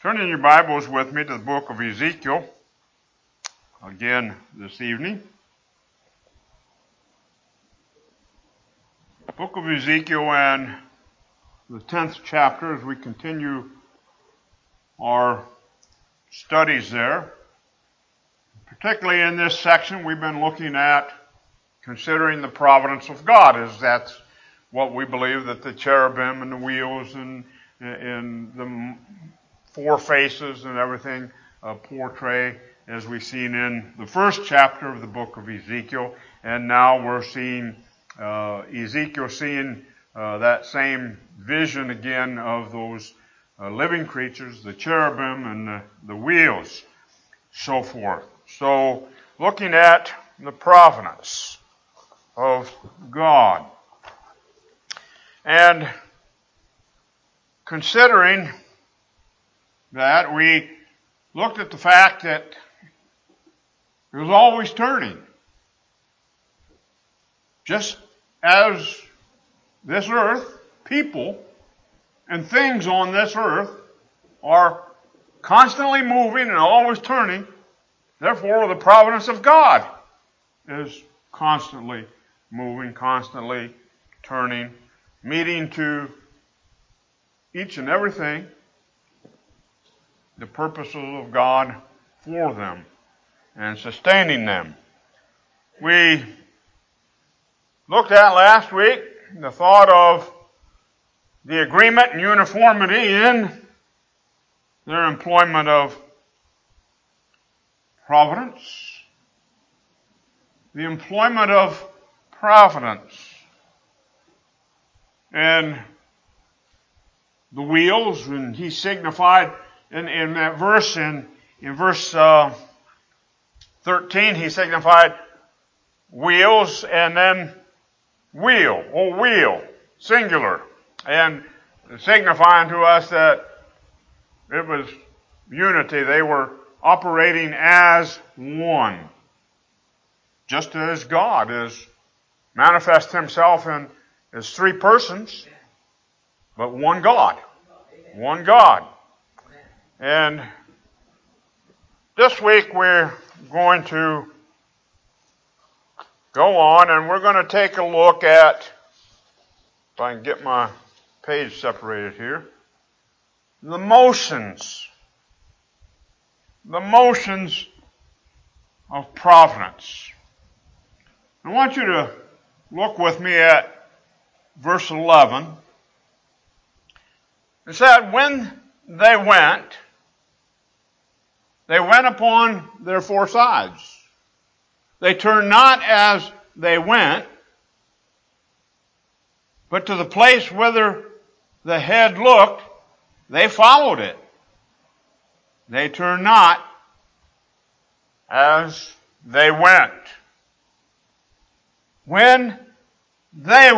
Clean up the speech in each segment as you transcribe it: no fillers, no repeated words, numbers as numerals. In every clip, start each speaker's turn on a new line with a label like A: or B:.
A: Turn in your Bibles with me to the book of Ezekiel again this evening. Book of Ezekiel and the 10th chapter as we continue our studies there. Particularly in this section we've been looking at considering the providence of God, as that's what we believe that the cherubim and the wheels and the four faces and everything portray, as we've seen in the first chapter of the book of Ezekiel. And now we're seeing Ezekiel seeing that same vision again of those living creatures, the cherubim and the wheels, so forth. So looking at the providence of God and considering that, we looked at the fact that it was always turning. Just as this earth, people and things on this earth are constantly moving and always turning, therefore the providence of God is constantly moving, constantly turning, meeting to each and everything the purposes of God for them and sustaining them. We looked at last week the thought of the agreement and uniformity in their employment of providence. The employment of providence. And the wheels, and he signified in that verse, in verse 13, he signified wheels and then wheel, singular, and signifying to us that it was unity. They were operating as one. Just as God is manifest himself in as three persons, but one God. One God. And this week we're going to go on and we're going to take a look at, if I can get my page separated here, the motions. The motions of providence. I want you to look with me at verse 11. It said, when they went upon their four sides. They turned not as they went, but to the place whither the head looked, they followed it. They turned not as they went. When they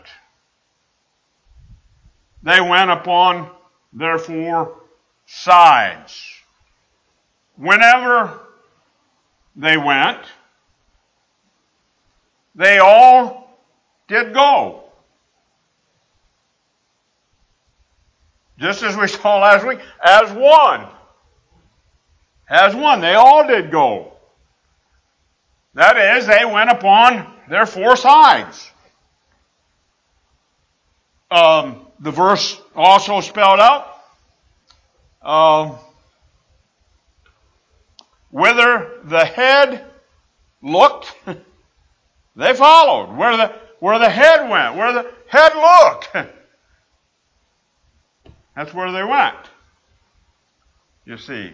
A: went upon their four sides. Whenever they went, they all did go. Just as we saw last week, as one. As one, they all did go. That is, they went upon their four sides. The verse also spelled out, whither the head looked, they followed. Where the head went, where the head looked, that's where they went. You see,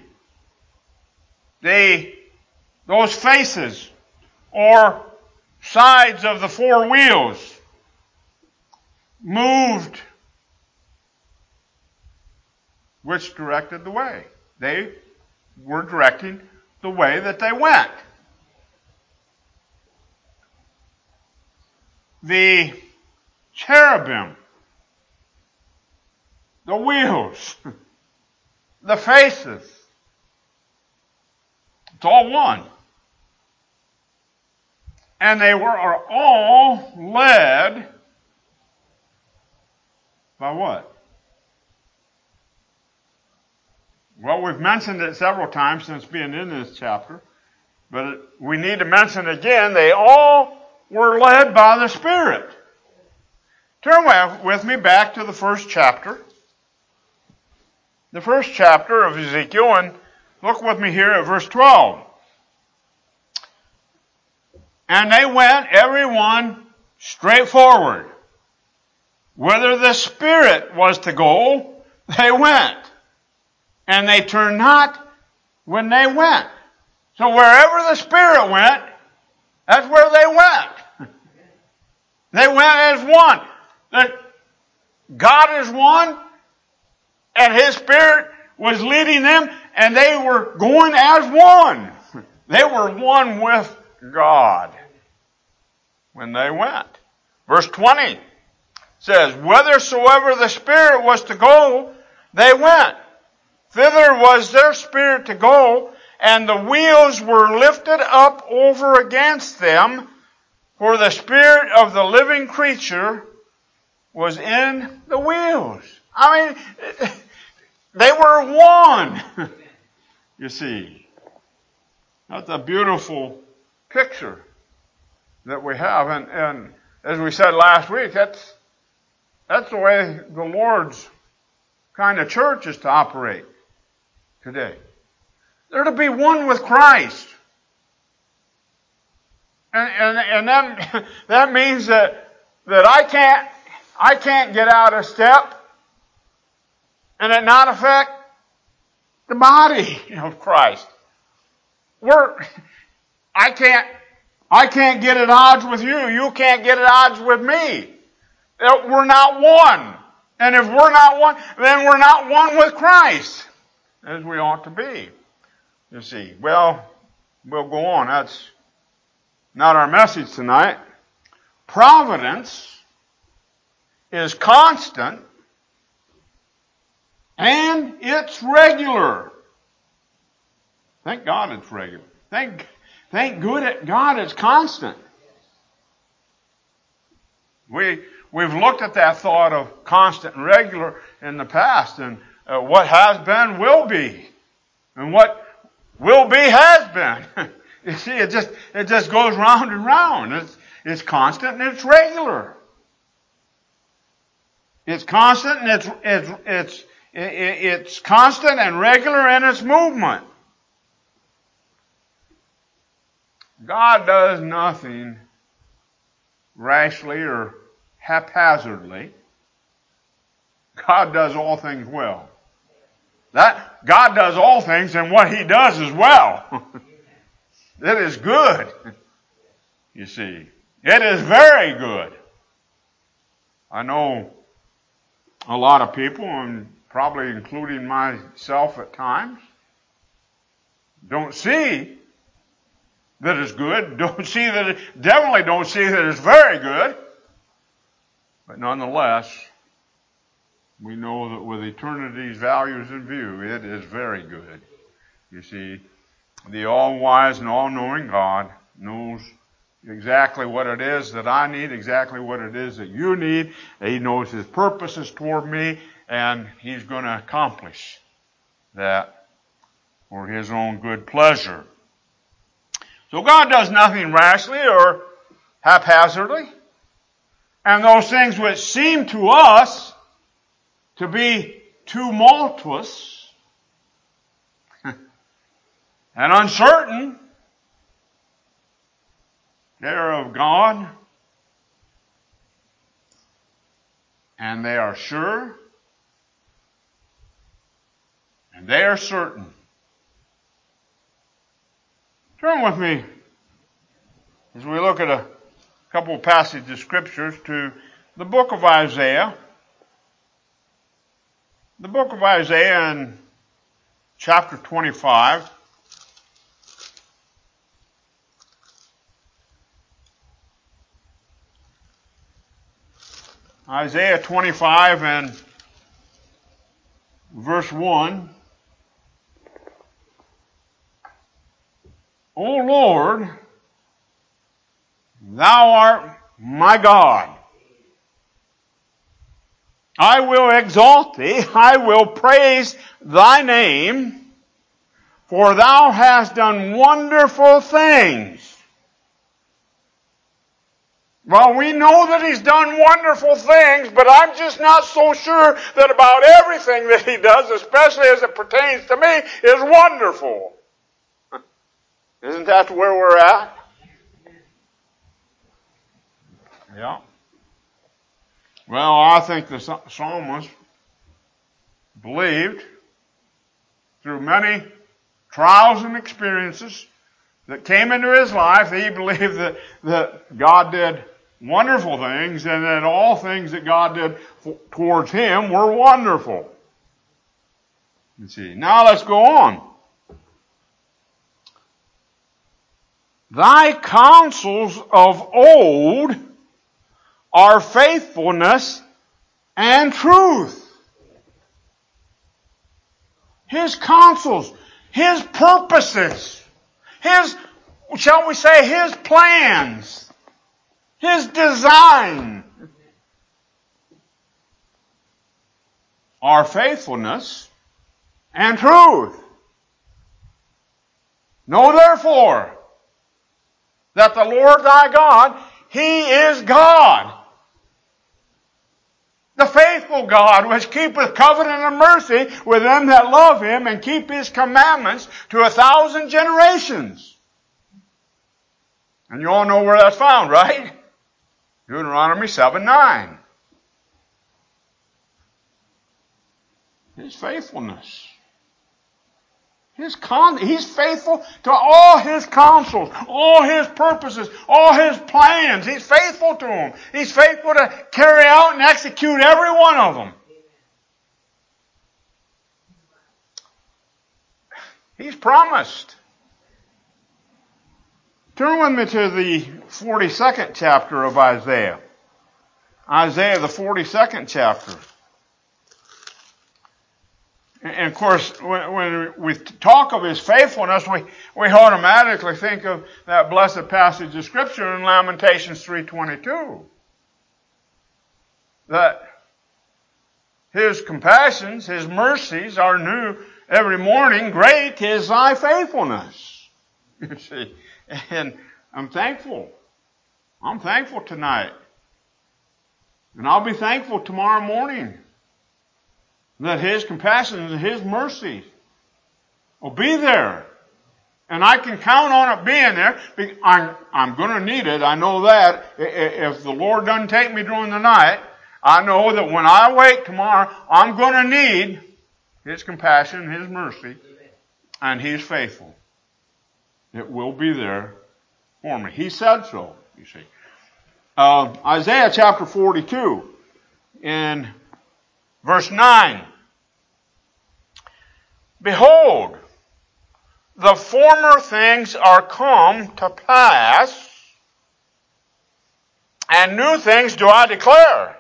A: those faces or sides of the four wheels moved, which directed the way. They were directing the way that they went. The cherubim, the wheels, the faces, it's all one. And they are all led by what? Well, we've mentioned it several times since being in this chapter, but we need to mention it again. They all were led by the Spirit. Turn with me back to the first chapter. The first chapter of Ezekiel, and look with me here at verse 12. And they went, every one, straight forward. Whither the Spirit was to go, they went. And they turned not when they went. So wherever the Spirit went, that's where they went. They went as one. God is one, and His Spirit was leading them, and they were going as one. They were one with God when they went. Verse 20 says, whithersoever the Spirit was to go, they went. Thither was their spirit to go, and the wheels were lifted up over against them, for the spirit of the living creature was in the wheels. I mean, they were one. You see, that's a beautiful picture that we have. And as we said last week, that's the way the Lord's kind of church is to operate today. They're to be one with Christ. And that means that I can't get out of step and it not affect the body of Christ. I can't get at odds with you. You can't get at odds with me. We're not one. And if we're not one, then we're not one with Christ, as we ought to be. You see. Well, we'll go on. That's not our message tonight. Providence is constant and it's regular. Thank God it's regular. Thank God it's constant. We've looked at that thought of constant and regular in the past, and what has been will be, and what will be has been. You see, it just goes round and round. It's constant and it's regular. It's constant and it's constant and regular in its movement. God does nothing rashly or haphazardly. God does all things well. God does all things, and what He does is well. It is good. You see, it is very good. I know a lot of people, and probably including myself at times, don't see that it's good, definitely don't see that it's very good. But nonetheless, we know that with eternity's values in view, it is very good. You see, the all-wise and all-knowing God knows exactly what it is that I need, exactly what it is that you need. He knows His purposes toward me, and He's going to accomplish that for His own good pleasure. So God does nothing rashly or haphazardly. And those things which seem to us to be tumultuous and uncertain, they're of God, and they are sure, and they are certain. Turn with me, as we look at a couple of passages of scriptures, to the book of Isaiah. The book of Isaiah in chapter 25. Isaiah 25 and verse 1. O Lord, Thou art my God. I will exalt Thee. I will praise Thy name. For thou hast done wonderful things. Well, we know that He's done wonderful things, but I'm just not so sure that about everything that He does, especially as it pertains to me, is wonderful. Isn't that where we're at? Yeah. Well, I think the psalmist believed through many trials and experiences that came into his life, he believed that God did wonderful things and that all things that God did towards him were wonderful. You see. Now let's go on. Thy counsels of old are faithfulness and truth. His counsels, His purposes, His, shall we say, His plans, His design are faithfulness and truth. Know therefore that the Lord thy God, He is God. The faithful God, which keepeth covenant and mercy with them that love Him and keep His commandments to 1,000 generations. And you all know where that's found, right? Deuteronomy 7:9. His faithfulness. He's faithful to all His counsels, all His purposes, all His plans. He's faithful to them. He's faithful to carry out and execute every one of them. He's promised. Turn with me to the 42nd chapter of Isaiah. Isaiah, the 42nd chapter. And of course, when we talk of His faithfulness, we automatically think of that blessed passage of Scripture in Lamentations 3:22. That His compassions, His mercies are new every morning. Great is thy faithfulness. You see, and I'm thankful. I'm thankful tonight. And I'll be thankful tomorrow morning. That His compassion and His mercy will be there. And I can count on it being there. I'm going to need it. I know that. If the Lord doesn't take me during the night, I know that when I wake tomorrow, I'm going to need His compassion, His mercy, and He's faithful. It will be there for me. He said so, you see. Isaiah chapter 42 in verse 9. Behold, the former things are come to pass, and new things do I declare.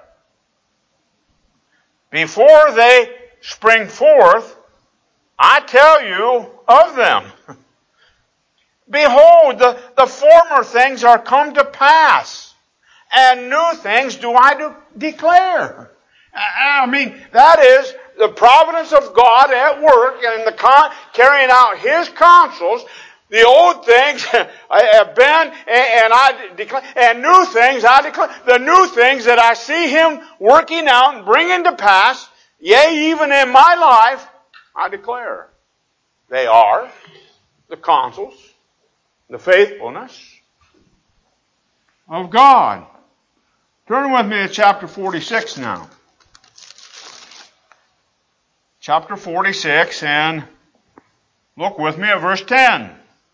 A: Before they spring forth, I tell you of them. Behold, the former things are come to pass, and new things do I declare. I mean, that is the providence of God at work and carrying out His counsels. The old things have been, and I declare, and new things I declare. The new things that I see Him working out and bringing to pass, yea, even in my life, I declare. They are the counsels, the faithfulness of God. Turn with me to chapter 46 now. Chapter 46, and look with me at verse 10.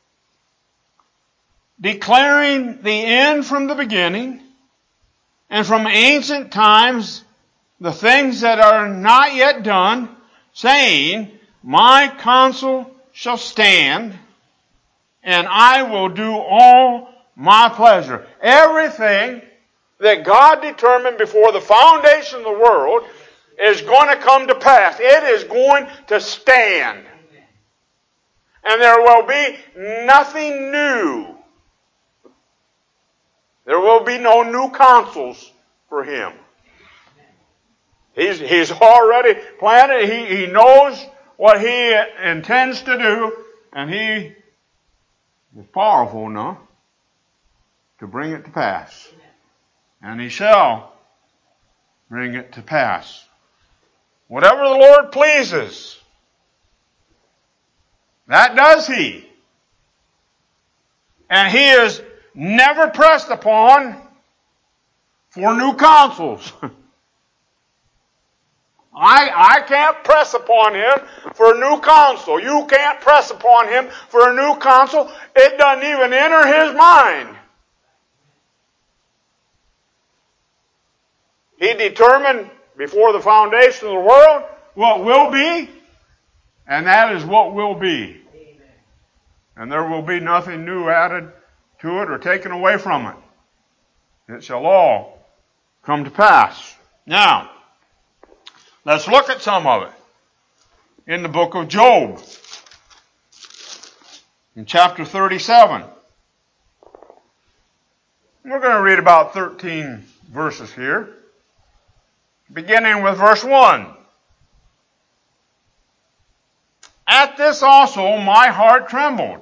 A: Declaring the end from the beginning, and from ancient times the things that are not yet done, saying, My counsel shall stand, and I will do all my pleasure. Everything that God determined before the foundation of the world is going to come to pass. It is going to stand. And there will be nothing new. There will be no new counsels for Him. He's already planned it. He knows what He intends to do. and He is powerful enough to bring it to pass. And He shall bring it to pass. Whatever the Lord pleases, that does He. And He is never pressed upon for new counsels. I can't press upon Him for a new counsel. You can't press upon Him for a new counsel. It doesn't even enter His mind. He determined before the foundation of the world what will be, and that is what will be. And there will be nothing new added to it or taken away from it. It shall all come to pass. Now, let's look at some of it in the book of Job, in chapter 37. We're going to read about 13 verses here, beginning with verse 1. At this also my heart trembleth,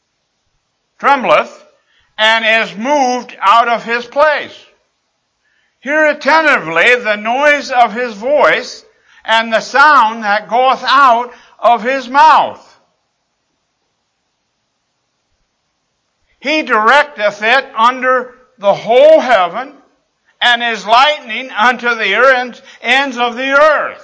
A: and is moved out of his place. Hear attentively the noise of his voice, and the sound that goeth out of his mouth. He directeth it under the whole heaven, and is lightning unto the ends of the earth.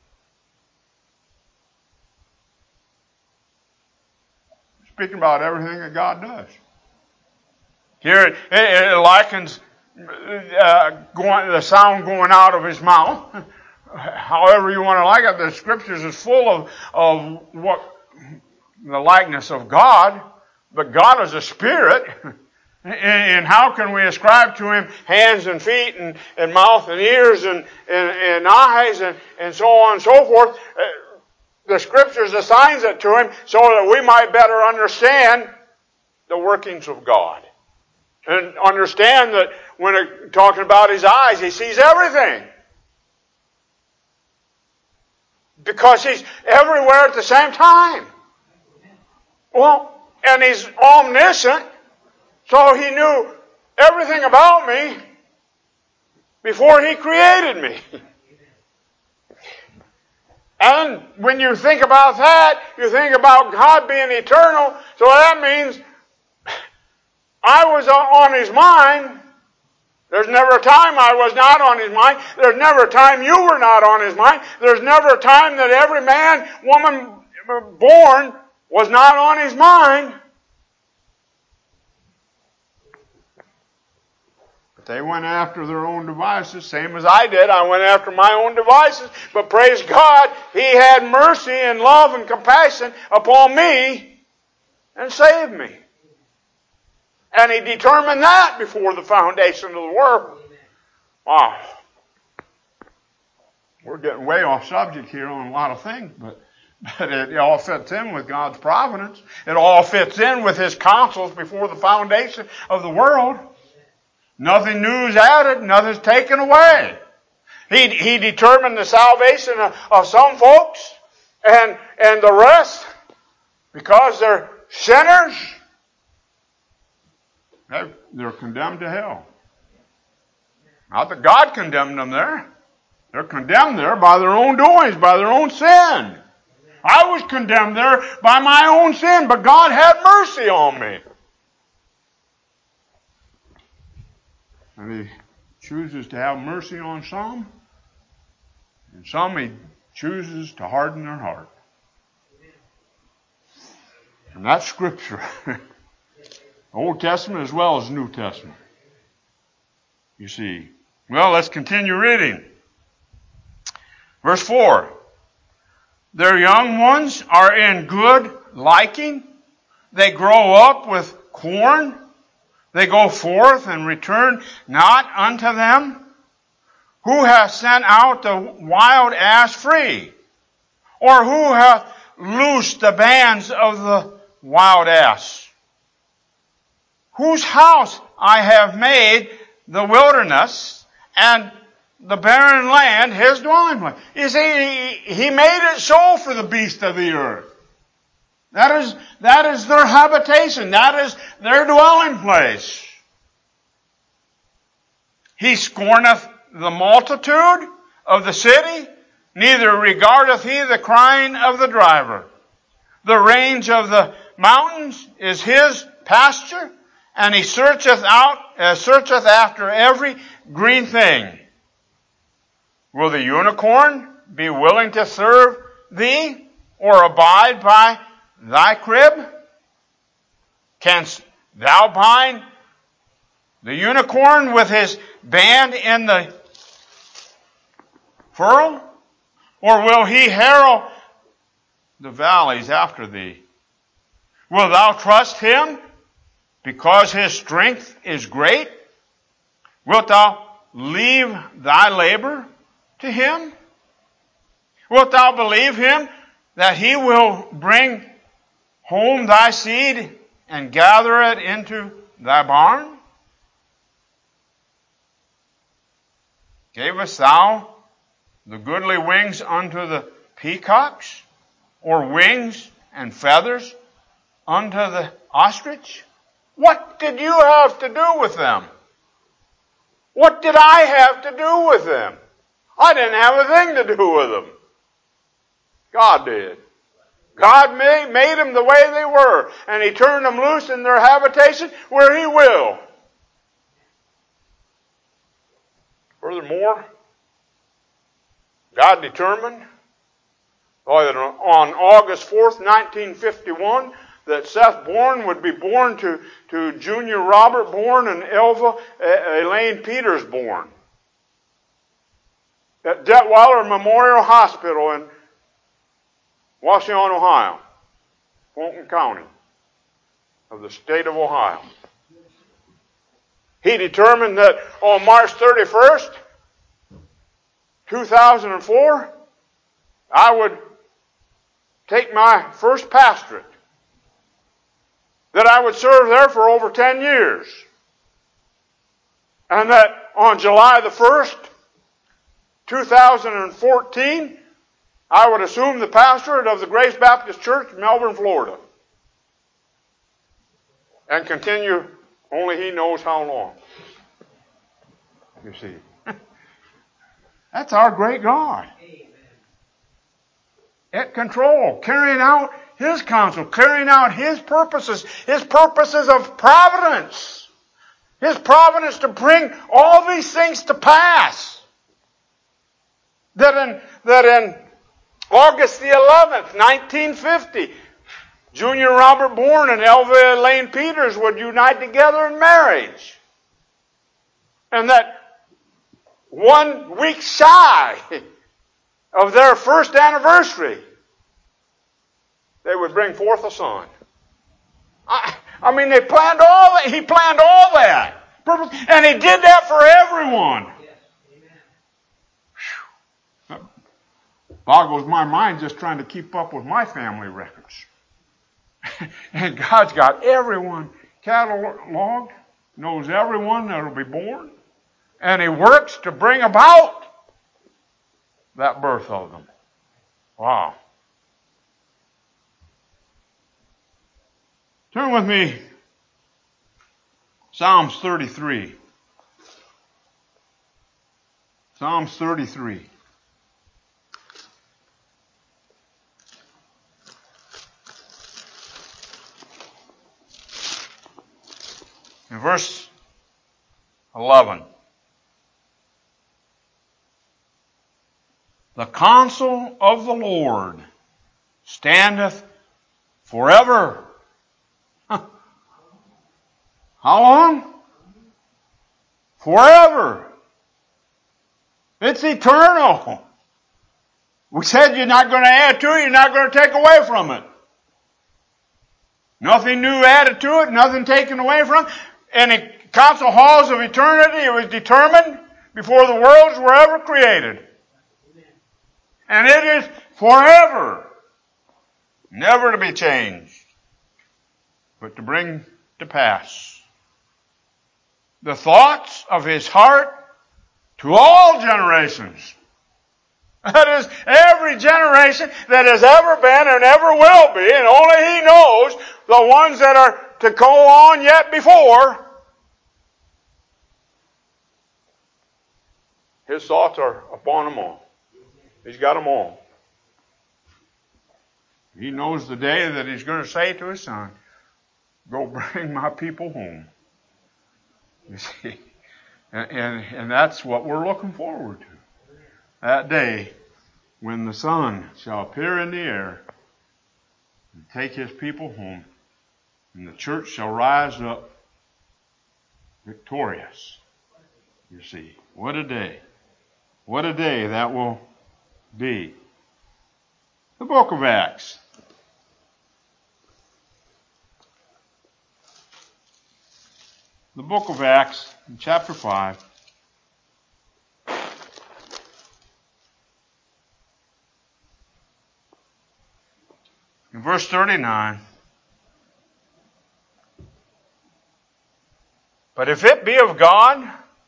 A: Speaking about everything that God does. Here it likens the sound going out of His mouth. However you want to like it, the Scriptures is full of what the likeness of God. But God is a spirit. And how can we ascribe to Him hands and feet and mouth and ears and eyes and so on and so forth? The Scriptures assigns it to Him so that we might better understand the workings of God. And understand that when talking about His eyes, He sees everything. Because He's everywhere at the same time. Well, and He's omniscient, so He knew everything about me before He created me. And when you think about that, you think about God being eternal, so that means I was on His mind. There's never a time I was not on His mind. There's never a time you were not on His mind. There's never a time that every man, woman born was not on His mind. But they went after their own devices, same as I did. I went after my own devices. But praise God, He had mercy and love and compassion upon me and saved me. And He determined that before the foundation of the world. Wow. We're getting way off subject here on a lot of things, but it all fits in with God's providence. It all fits in with His counsels before the foundation of the world. Nothing new is added, nothing's taken away. He determined the salvation of some folks and the rest, because they're sinners, they're condemned to hell. Not that God condemned them there. They're condemned there by their own doings, by their own sin. I was condemned there by my own sin, but God had mercy on me. And He chooses to have mercy on some, and some He chooses to harden their heart. And that's Scripture. Old Testament as well as New Testament. You see. Well, let's continue reading. Verse 4. Their young ones are in good liking. They grow up with corn. They go forth and return not unto them. Who hath sent out the wild ass free? Or who hath loosed the bands of the wild ass? Whose house I have made the wilderness, and the barren land His dwelling place. You see, He made it so for the beasts of the earth. That is their habitation. That is their dwelling place. He scorneth the multitude of the city, neither regardeth he the crying of the driver. The range of the mountains is his pasture, and he searcheth after every green thing. Will the unicorn be willing to serve thee, or abide by thy crib? Canst thou bind the unicorn with his band in the furrow? Or will he harrow the valleys after thee? Wilt thou trust him because his strength is great? Wilt thou leave thy labor to him? Wilt thou believe him that he will bring home thy seed and gather it into thy barn? Gavest thou the goodly wings unto the peacocks, or wings and feathers unto the ostrich? What did you have to do with them? What did I have to do with them? I didn't have a thing to do with them. God did. God made them the way they were, and He turned them loose in their habitation where He will. Furthermore, God determined on August 4th, 1951, that Seth Bourne would be born to Junior Robert Bourne and Elva Elaine Peters Bourne at Detweiler Memorial Hospital in Wauseon, Ohio, Fulton County of the state of Ohio. He determined that on March 31st, 2004, I would take my first pastorate, that I would serve there for over 10 years, and that on July the 1st, 2014, I would assume the pastorate of the Grace Baptist Church, Melbourne, Florida, and continue only He knows how long. You see. That's our great God. At control, carrying out His counsel, carrying out His purposes of providence. His providence to bring all these things to pass. That in August the 11th, 1950, Junior Robert Bourne and Elva Elaine Peters would unite together in marriage. And that 1 week shy of their first anniversary, they would bring forth a son. I mean, they planned all that. He planned all that. And He did that for everyone. That boggles my mind just trying to keep up with my family records. And God's got everyone cataloged, knows everyone that will be born, and He works to bring about that birth of them. Wow. Turn with me, Psalms 33. Psalms 33. In verse 11. The counsel of the Lord standeth forever. How long? Forever. It's eternal. We said you're not going to add to it, you're not going to take away from it. Nothing new added to it, nothing taken away from it. In the council halls of eternity, it was determined before the worlds were ever created. And it is forever, never to be changed, but to bring to pass the thoughts of His heart to all generations. That is, every generation that has ever been and ever will be, and only He knows the ones that are to go on yet before. His thoughts are upon them all. He's got them all. He knows the day that He's going to say to His Son, go bring my people home. You see, and that's what we're looking forward to. That day when the Son shall appear in the air and take His people home, and the church shall rise up victorious. You see, what a day. What a day that will be. The book of Acts. The book of Acts, in chapter 5. In verse 39. But if it be of God,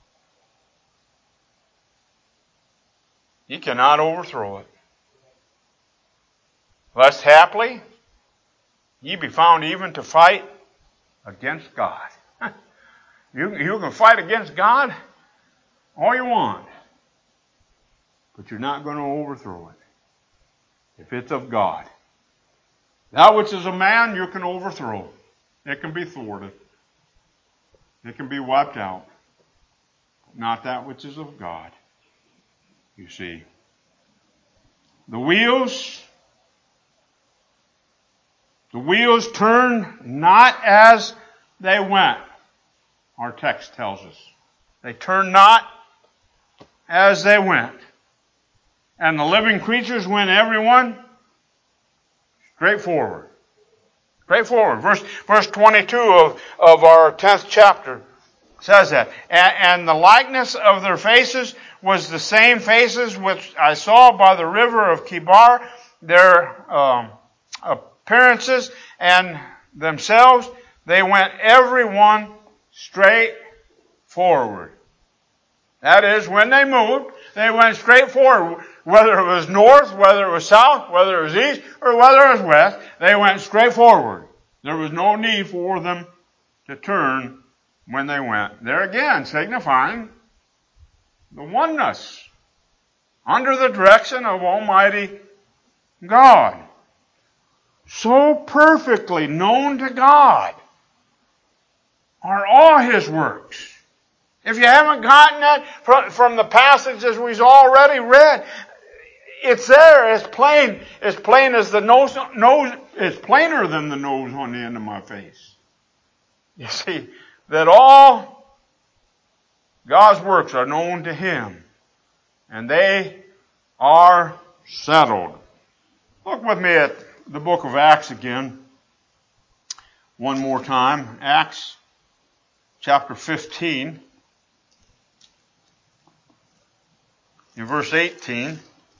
A: He cannot overthrow it. Lest haply ye be found even to fight against God. You can fight against God all you want, but you're not going to overthrow it if it's of God. That which is a man, you can overthrow. It can be thwarted. It can be wiped out. Not that which is of God. You see, the wheels turn not as they went. Our text tells us. They turn not as they went. And the living creatures went everyone straight forward. Straight forward. Verse 22 of our 10th chapter says that. And the likeness of their faces was the same faces which I saw by the river of Kibar. Their appearances and themselves, they went everyone straight forward. That is, when they moved, they went straight forward. Whether it was north, whether it was south, whether it was east, or whether it was west, they went straight forward. There was no need for them to turn when they went. There again, signifying the oneness under the direction of Almighty God. So perfectly known to God are all His works. If you haven't gotten that from the passages we've already read, it's there. It's plain. It's plain as the nose. It's plainer than the nose on the end of my face. You see, that all God's works are known to Him, and they are settled. Look with me at the book of Acts again, one more time. Acts chapter 15, in verse 18.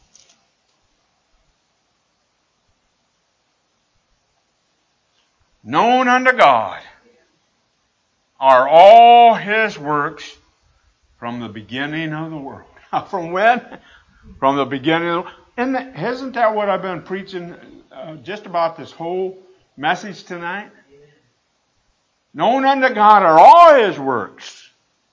A: Known unto God are all His works from the beginning of the world. From when? From the beginning of the world. And isn't that what I've been preaching just about this whole message tonight? Known unto God are all His works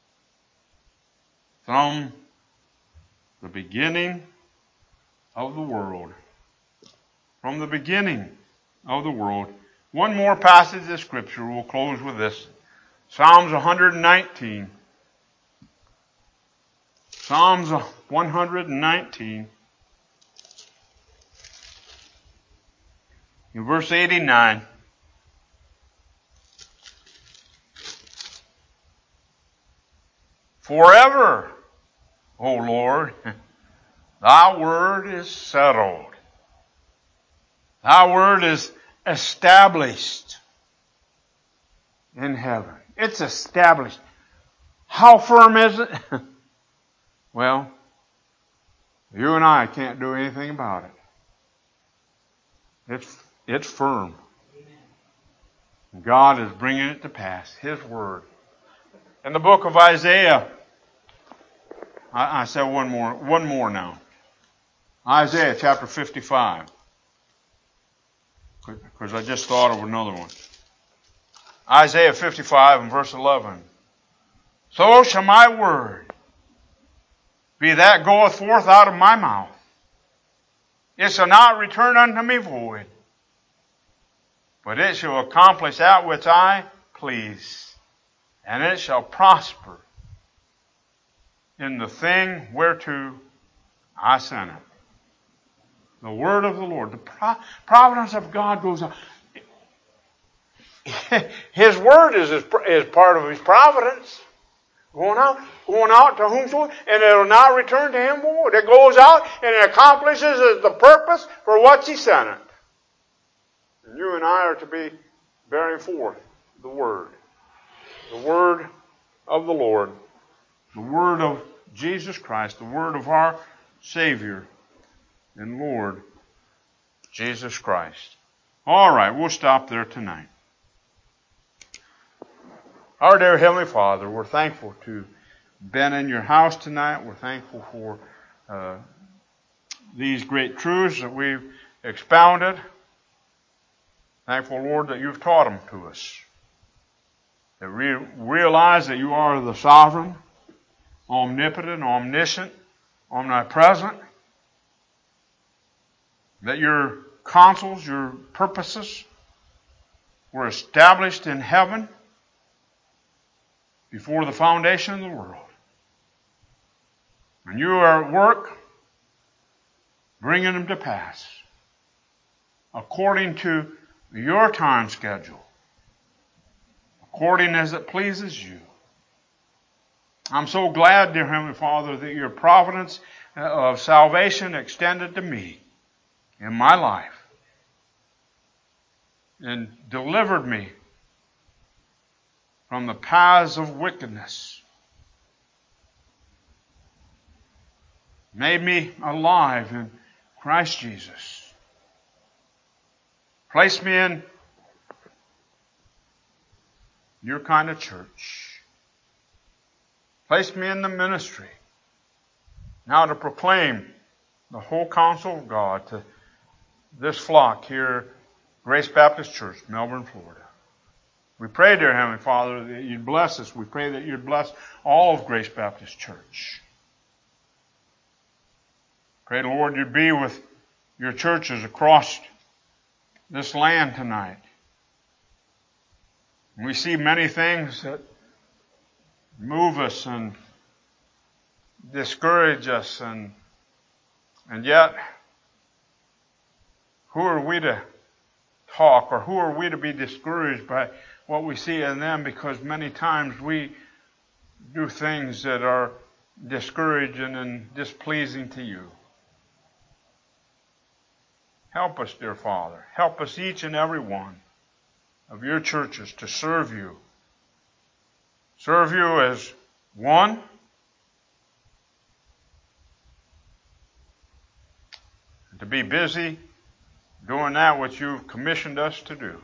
A: from the beginning of the world. From the beginning of the world. One more passage of Scripture. We'll close with this. Psalms 119. Psalms 119. In verse 89. Forever, O Lord, Thy word is settled. Thy word is established in heaven. It's established. How firm is it? Well, you and I can't do anything about it. It's firm. God is bringing it to pass. His word. In the book of Isaiah, I said one more now. Isaiah chapter 55. Because I just thought of another one. Isaiah 55 and verse 11. So shall my word be that goeth forth out of my mouth. It shall not return unto me void, but it shall accomplish that which I please, and it shall prosper in the thing whereto I sent it. The word of the Lord, the providence of God goes on. His word is part of His providence. Going out to whomsoever, and it will not return to Him void. It goes out and it accomplishes the purpose for what He sent it. And you and I are to be bearing forth the word of the Lord, the word of Jesus Christ, the word of our Savior and Lord, Jesus Christ. All right, we'll stop there tonight. Our dear Heavenly Father, we're thankful to have been in your house tonight. We're thankful for these great truths that we've expounded. Thankful, Lord, that you've taught them to us. That we realize that you are the sovereign, omnipotent, omniscient, omnipresent. That your counsels, your purposes were established in heaven before the foundation of the world. And you are at work bringing them to pass according to your time schedule, according as it pleases you. I'm so glad, dear Heavenly Father, that your providence of salvation extended to me in my life and delivered me from the paths of wickedness. Made me alive in Christ Jesus. Placed me in your kind of church. Placed me in the ministry. Now to proclaim the whole counsel of God to this flock here, Grace Baptist Church, Melbourne, Florida. We pray, dear Heavenly Father, that you'd bless us. We pray that you'd bless all of Grace Baptist Church. Pray, Lord, you'd be with your churches across this land tonight. We see many things that move us and discourage us, and yet, who are we to talk, or who are we to be discouraged by what we see in them, because many times we do things that are discouraging and displeasing to you. Help us, dear Father. Help us, each and every one of your churches, to serve you. Serve you as one, and to be busy doing that which you've commissioned us to do.